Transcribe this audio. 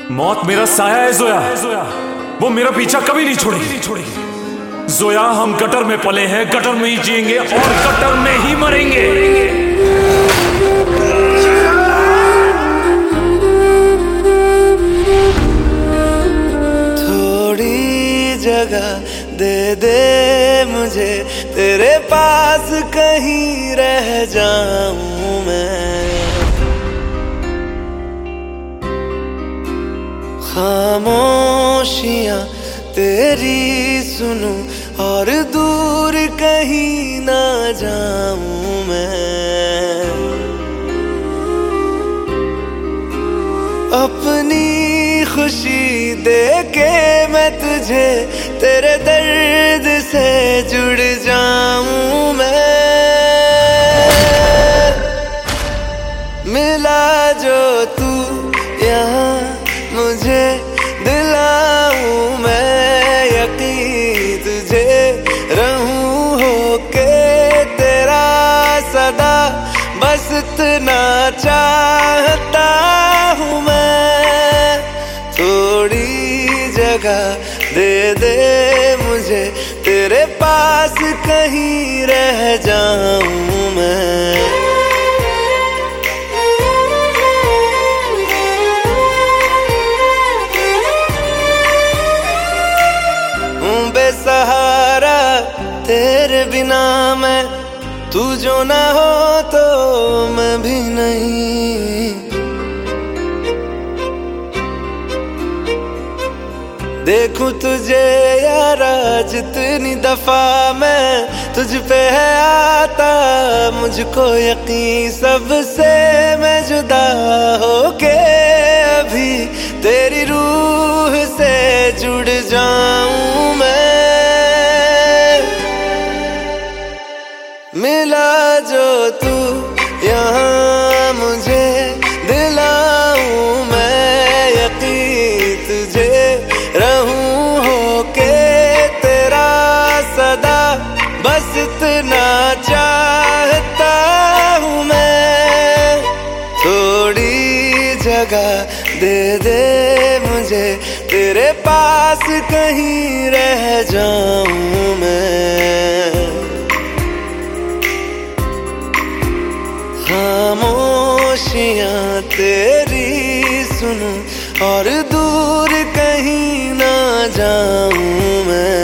मौत मेरा साया है जोया, वो मेरा पीछा कभी नहीं छोड़ेगी। जोया, हम गटर में पले हैं, गटर में ही जिएंगे और गटर में ही मरेंगे। थोड़ी जगह दे दे मुझे, तेरे पास कहीं रह जाऊं मैं। खामोशियां तेरी सुनूं और दूर कहीं ना जाऊं मैं। अपनी खुशी दे के मैं तुझे, तेरे दर्द से जुड़ जाऊं मैं। मिला जो तू यहाँ मुझे, दिलाऊं मैं यकीन तुझे, रहूं होके तेरा सदा, बस इतना चाहता हूँ मैं। थोड़ी जगह दे दे मुझे, तेरे पास कहीं रह जाऊं मैं। बेसहारा तेरे बिना मैं, तू जो ना हो तो मैं भी नहीं। देखूं तुझे यारा जितनी दफा मैं, तुझ पे है आता मुझको यकीन, सबसे मैं जुदा होके अभी तेरी रूह से जुड़ जाऊं मैं। मिला जो तू यहाँ मुझे, दिलाऊं मैं यकीन तुझे, रहूं होके तेरा सदा, बस इतना चाहता हूँ मैं। थोड़ी जगह दे दे मुझे, तेरे पास कहीं रह जाऊं मैं। खामोशियां तेरी सुनूं और दूर कहीं ना जाऊं मैं।